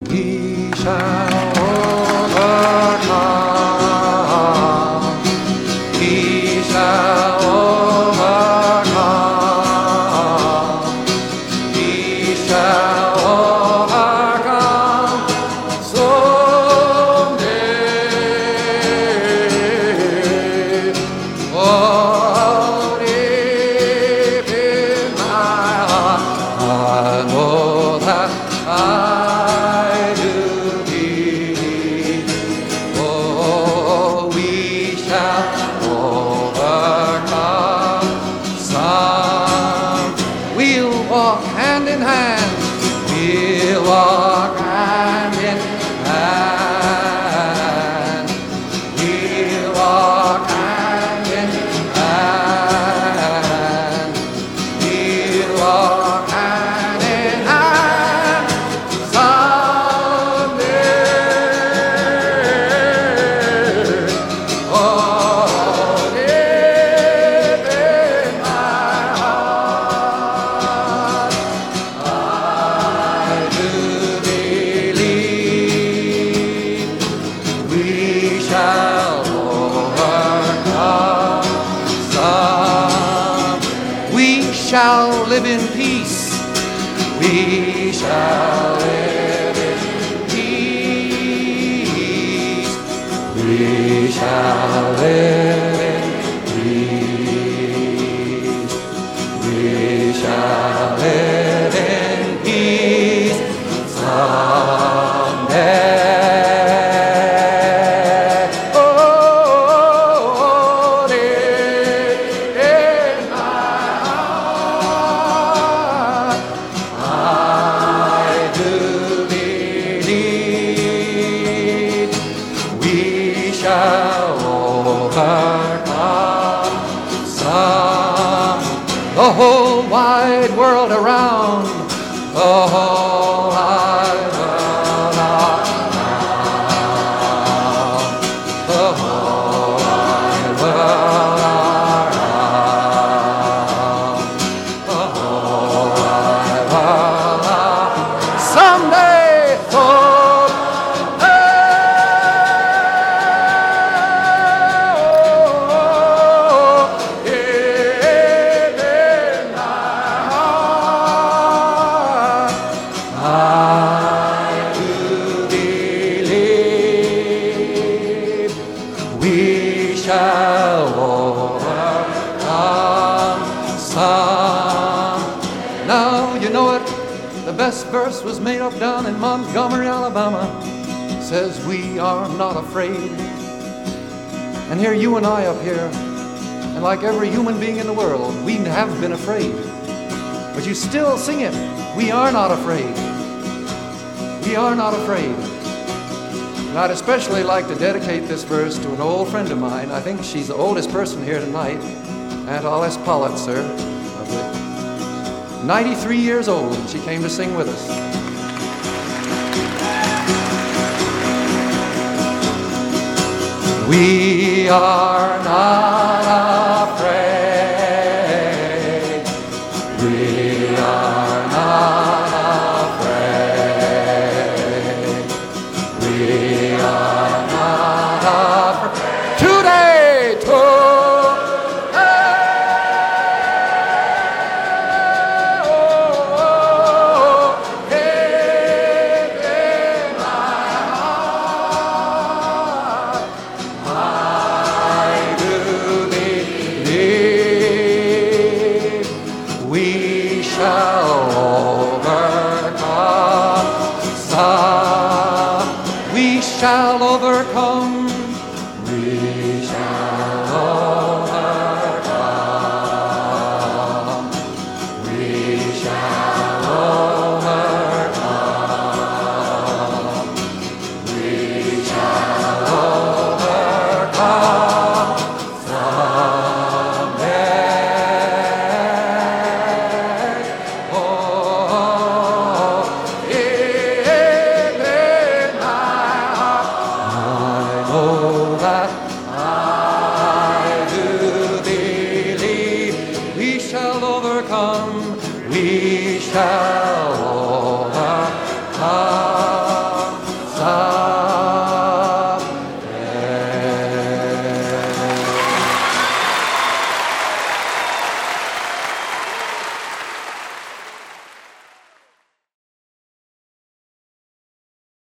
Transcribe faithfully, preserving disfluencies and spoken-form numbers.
We shall overcome. We shall overcome. We shall overcome someday. Oh, deep in my heart, I know that I walk hand in hand, we'll walk hand in hand, we'll walk hand in hand, we'll walk hand in hand someday. Oh, deep in my heart, we shall overcome some. We shall live in peace. We shall live in peace. We shall live in peace. We shall live in peace someday. We shall overcome some. The whole wide world around, the whole wide world around, the whole wide world around, the whole wide world around. Someday, oh, we shall overcome some. Now you know it, the best verse was made up down in Montgomery, Alabama. Says we are not afraid. And here you and I up here, and like every human being in the world, we have been afraid. But you still sing it, we are not afraid. We are not afraid. And I'd especially like to dedicate this verse to an old friend of mine. I think she's the oldest person here tonight. Aunt Alice Pollitzer. ninety-three years old, and she came to sing with us. We are not afraid. We are not afraid. We are not afraid. Today, today, oh, deep in my heart, I do believe we shall overcome some. We shall overcome